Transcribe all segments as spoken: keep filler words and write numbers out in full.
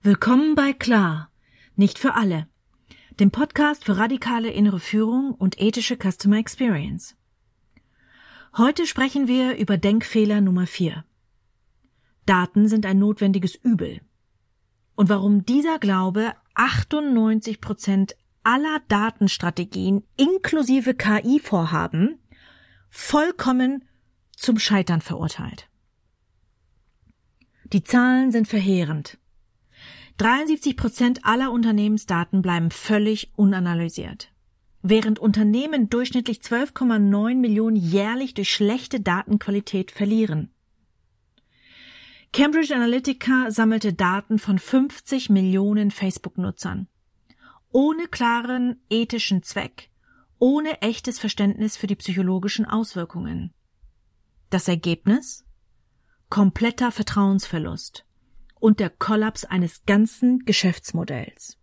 Willkommen bei Klar, nicht für alle, dem Podcast für radikale innere Führung und ethische Customer Experience. Heute sprechen wir über Denkfehler Nummer vier. Daten sind ein notwendiges Übel. Und warum dieser Glaube achtundneunzig Prozent aller Datenstrategien inklusive K I-Vorhaben vollkommen zum Scheitern verurteilt. Die Zahlen sind verheerend. dreiundsiebzig Prozent aller Unternehmensdaten bleiben völlig unanalysiert, während Unternehmen durchschnittlich zwölf Komma neun Millionen jährlich durch schlechte Datenqualität verlieren. Cambridge Analytica sammelte Daten von fünfzig Millionen Facebook-Nutzern, ohne klaren ethischen Zweck, ohne echtes Verständnis für die psychologischen Auswirkungen. Das Ergebnis? Kompletter Vertrauensverlust und der Kollaps eines ganzen Geschäftsmodells.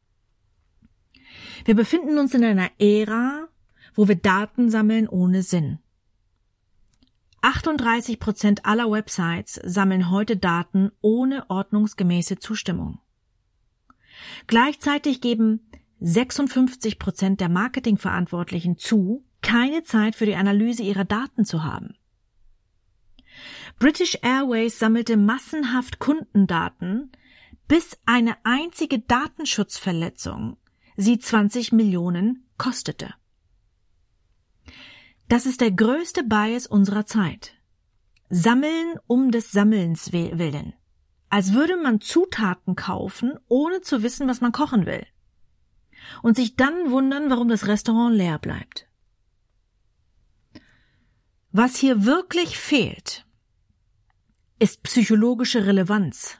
Wir befinden uns in einer Ära, wo wir Daten sammeln ohne Sinn. achtunddreißig Prozent aller Websites sammeln heute Daten ohne ordnungsgemäße Zustimmung. Gleichzeitig geben sechsundfünfzig Prozent der Marketingverantwortlichen zu, keine Zeit für die Analyse ihrer Daten zu haben. British Airways sammelte massenhaft Kundendaten, bis eine einzige Datenschutzverletzung sie zwanzig Millionen kostete. Das ist der größte Bias unserer Zeit. Sammeln um des Sammelns willen. Als würde man Zutaten kaufen, ohne zu wissen, was man kochen will. Und sich dann wundern, warum das Restaurant leer bleibt. Was hier wirklich fehlt, ist psychologische Relevanz.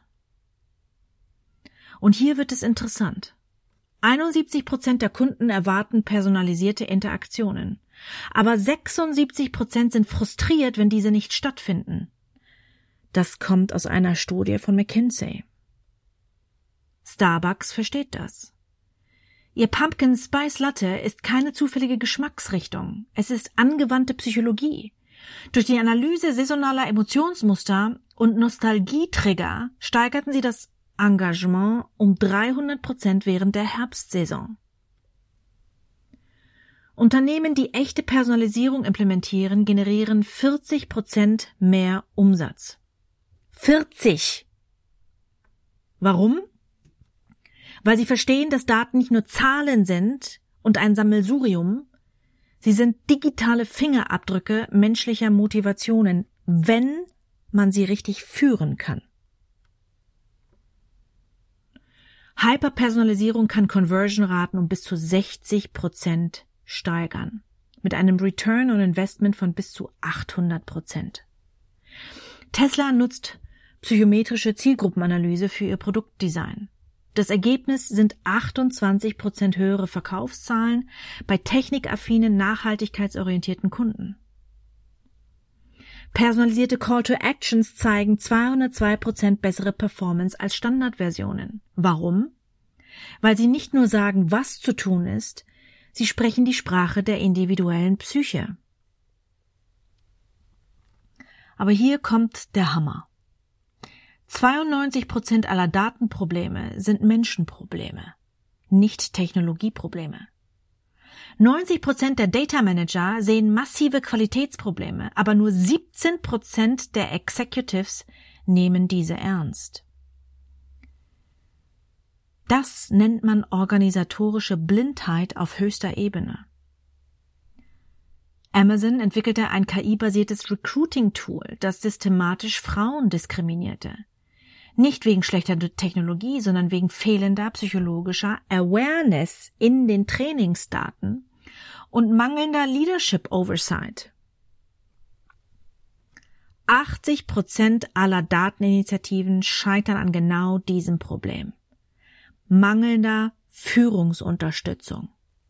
Und hier wird es interessant. einundsiebzig Prozent der Kunden erwarten personalisierte Interaktionen, aber sechsundsiebzig Prozent sind frustriert, wenn diese nicht stattfinden. Das kommt aus einer Studie von McKinsey. Starbucks versteht das. Ihr Pumpkin Spice Latte ist keine zufällige Geschmacksrichtung. Es ist angewandte Psychologie. Durch die Analyse saisonaler Emotionsmuster und Nostalgietrigger steigerten sie das Engagement um dreihundert Prozent während der Herbstsaison. Unternehmen, die echte Personalisierung implementieren, generieren vierzig Prozent mehr Umsatz. vierzig! Warum? Weil sie verstehen, dass Daten nicht nur Zahlen sind und ein Sammelsurium, sie sind digitale Fingerabdrücke menschlicher Motivationen, wenn man sie richtig führen kann. Hyperpersonalisierung kann Conversion-Raten um bis zu sechzig Prozent steigern, mit einem Return on Investment von bis zu achthundert Prozent. Tesla nutzt psychometrische Zielgruppenanalyse für ihr Produktdesign. Das Ergebnis sind achtundzwanzig Prozent höhere Verkaufszahlen bei technikaffinen, nachhaltigkeitsorientierten Kunden. Personalisierte Call-to-Actions zeigen zweihundertzwei Prozent bessere Performance als Standardversionen. Warum? Weil sie nicht nur sagen, was zu tun ist, sie sprechen die Sprache der individuellen Psyche. Aber hier kommt der Hammer. zweiundneunzig Prozent aller Datenprobleme sind Menschenprobleme, nicht Technologieprobleme. neunzig Prozent der Data Manager sehen massive Qualitätsprobleme, aber nur siebzehn Prozent der Executives nehmen diese ernst. Das nennt man organisatorische Blindheit auf höchster Ebene. Amazon entwickelte ein K I-basiertes Recruiting-Tool, das systematisch Frauen diskriminierte. Nicht wegen schlechter Technologie, sondern wegen fehlender psychologischer Awareness in den Trainingsdaten und mangelnder Leadership Oversight. achtzig Prozent aller Dateninitiativen scheitern an genau diesem Problem. Mangelnder Führungsunterstützung.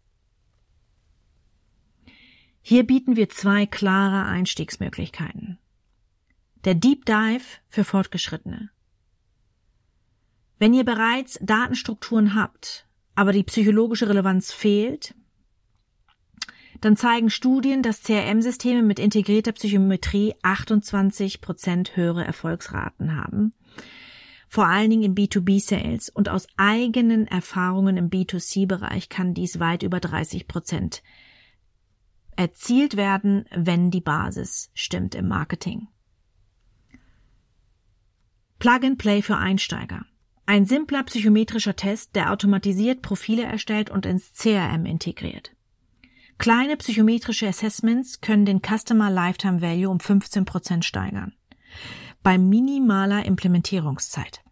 Hier bieten wir zwei klare Einstiegsmöglichkeiten. Der Deep Dive für Fortgeschrittene. Wenn ihr bereits Datenstrukturen habt, aber die psychologische Relevanz fehlt, dann zeigen Studien, dass C R M-Systeme mit integrierter Psychometrie achtundzwanzig Prozent höhere Erfolgsraten haben, vor allen Dingen im B zwei B Sales, und aus eigenen Erfahrungen im B zwei C Bereich kann dies weit über dreißig Prozent erzielt werden, wenn die Basis stimmt im Marketing. Plug and Play für Einsteiger. Ein simpler psychometrischer Test, der automatisiert Profile erstellt und ins C R M integriert. Kleine psychometrische Assessments können den Customer Lifetime Value um fünfzehn Prozent steigern. Bei minimaler Implementierungszeit.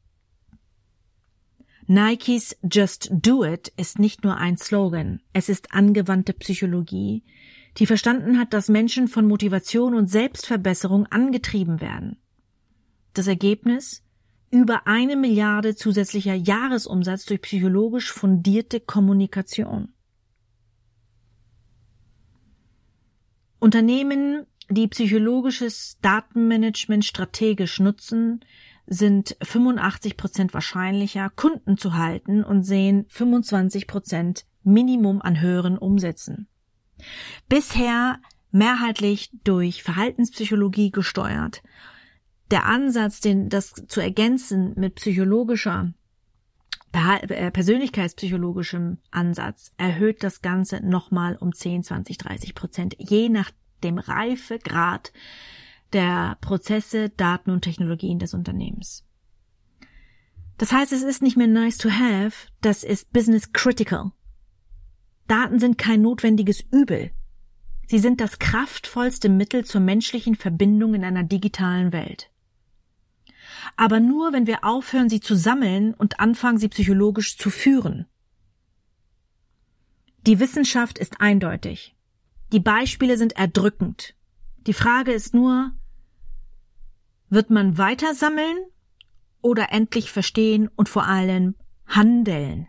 Nikes Just Do It ist nicht nur ein Slogan, es ist angewandte Psychologie, die verstanden hat, dass Menschen von Motivation und Selbstverbesserung angetrieben werden. Das Ergebnis? Über eine Milliarde zusätzlicher Jahresumsatz durch psychologisch fundierte Kommunikation. Unternehmen, die psychologisches Datenmanagement strategisch nutzen, sind fünfundachtzig Prozent wahrscheinlicher, Kunden zu halten und sehen fünfundzwanzig Prozent Minimum an höheren Umsätzen. Bisher mehrheitlich durch Verhaltenspsychologie gesteuert. Der Ansatz, den das zu ergänzen mit psychologischer, persönlichkeitspsychologischem Ansatz, erhöht das Ganze nochmal um zehn, zwanzig, dreißig Prozent, je nach dem Reifegrad der Prozesse, Daten und Technologien des Unternehmens. Das heißt, es ist nicht mehr nice to have, das ist business critical. Daten sind kein notwendiges Übel. Sie sind das kraftvollste Mittel zur menschlichen Verbindung in einer digitalen Welt. Aber nur, wenn wir aufhören, sie zu sammeln und anfangen, sie psychologisch zu führen. Die Wissenschaft ist eindeutig. Die Beispiele sind erdrückend. Die Frage ist nur, wird man weiter sammeln oder endlich verstehen und vor allem handeln?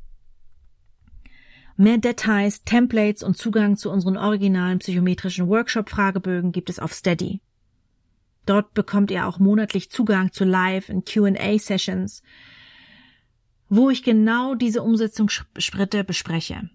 Mehr Details, Templates und Zugang zu unseren originalen psychometrischen Workshop-Fragebögen gibt es auf Steady. Dort bekommt ihr auch monatlich Zugang zu Live- und Q and A-Sessions, wo ich genau diese Umsetzungsschritte bespreche.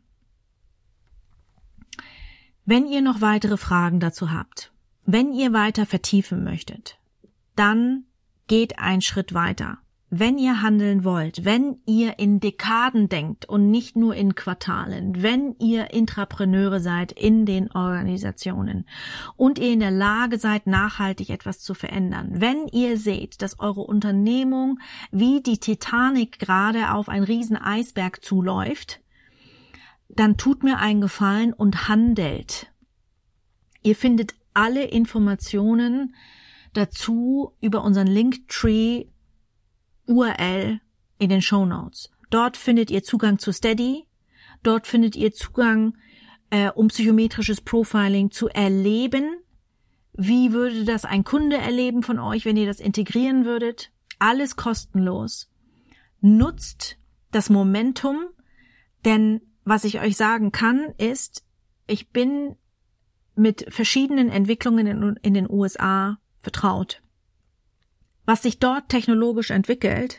Wenn ihr noch weitere Fragen dazu habt, wenn ihr weiter vertiefen möchtet, dann geht einen Schritt weiter. Wenn ihr handeln wollt, wenn ihr in Dekaden denkt und nicht nur in Quartalen, wenn ihr Intrapreneure seid in den Organisationen und ihr in der Lage seid, nachhaltig etwas zu verändern, wenn ihr seht, dass eure Unternehmung wie die Titanic gerade auf einen riesen Eisberg zuläuft, dann tut mir einen Gefallen und handelt. Ihr findet alle Informationen dazu über unseren Linktree U R L in den Shownotes. Dort findet ihr Zugang zu Steady, dort findet ihr Zugang, äh, um psychometrisches Profiling zu erleben. Wie würde das ein Kunde erleben von euch, wenn ihr das integrieren würdet? Alles kostenlos. Nutzt das Momentum, denn was ich euch sagen kann, ist, ich bin mit verschiedenen Entwicklungen in, in den U S A vertraut. Was sich dort technologisch entwickelt,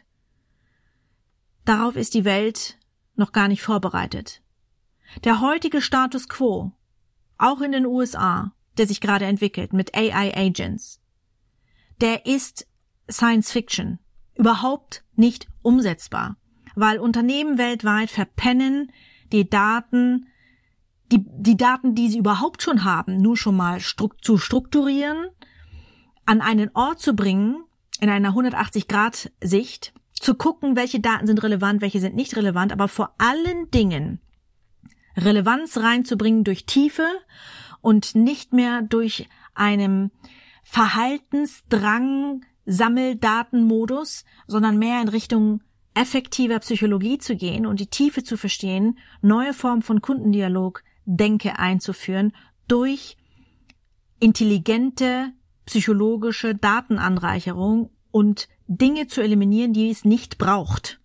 darauf ist die Welt noch gar nicht vorbereitet. Der heutige Status quo, auch in den U S A, der sich gerade entwickelt mit A I Agents, der ist Science Fiction, überhaupt nicht umsetzbar, weil Unternehmen weltweit verpennen, die Daten, die, die Daten, die sie überhaupt schon haben, nur schon mal stru- zu strukturieren, an einen Ort zu bringen, in einer hundertachtzig Grad Sicht, zu gucken, welche Daten sind relevant, welche sind nicht relevant, aber vor allen Dingen Relevanz reinzubringen durch Tiefe und nicht mehr durch einen Verhaltensdrang, Sammeldatenmodus, sondern mehr in Richtung effektiver Psychologie zu gehen und die Tiefe zu verstehen, neue Formen von Kundendialog, Denke einzuführen durch intelligente psychologische Datenanreicherung und Dinge zu eliminieren, die es nicht braucht.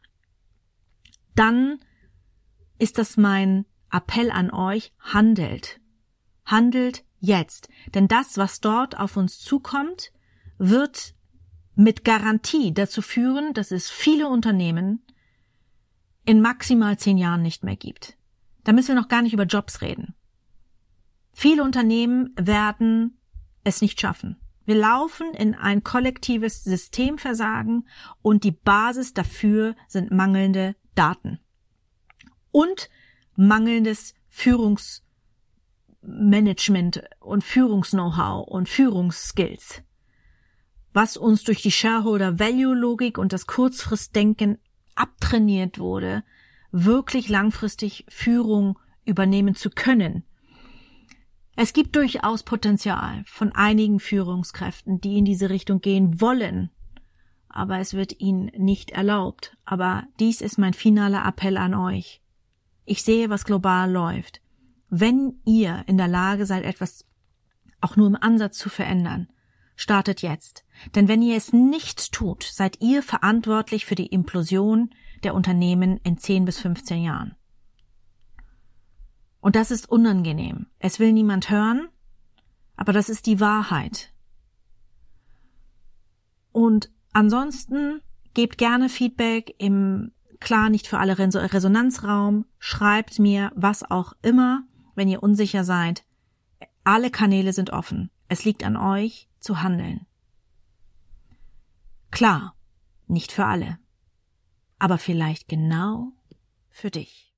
Dann ist das mein Appell an euch, handelt. Handelt jetzt. Denn das, was dort auf uns zukommt, wird mit Garantie dazu führen, dass es viele Unternehmen in maximal zehn Jahren nicht mehr gibt. Da müssen wir noch gar nicht über Jobs reden. Viele Unternehmen werden es nicht schaffen. Wir laufen in ein kollektives Systemversagen und die Basis dafür sind mangelnde Daten und mangelndes Führungsmanagement und Führungs-Know-how und Führungsskills, was uns durch die Shareholder-Value-Logik und das Kurzfristdenken abtrainiert wurde, wirklich langfristig Führung übernehmen zu können. Es gibt durchaus Potenzial von einigen Führungskräften, die in diese Richtung gehen wollen, aber es wird ihnen nicht erlaubt. Aber dies ist mein finaler Appell an euch. Ich sehe, was global läuft. Wenn ihr in der Lage seid, etwas auch nur im Ansatz zu verändern, startet jetzt. Denn wenn ihr es nicht tut, seid ihr verantwortlich für die Implosion der Unternehmen in zehn bis fünfzehn Jahren. Und das ist unangenehm. Es will niemand hören, aber das ist die Wahrheit. Und ansonsten gebt gerne Feedback im, klar, nicht für alle Resonanzraum, schreibt mir, was auch immer, wenn ihr unsicher seid. Alle Kanäle sind offen. Es liegt an euch, zu handeln. Klar, nicht für alle, aber vielleicht genau für dich.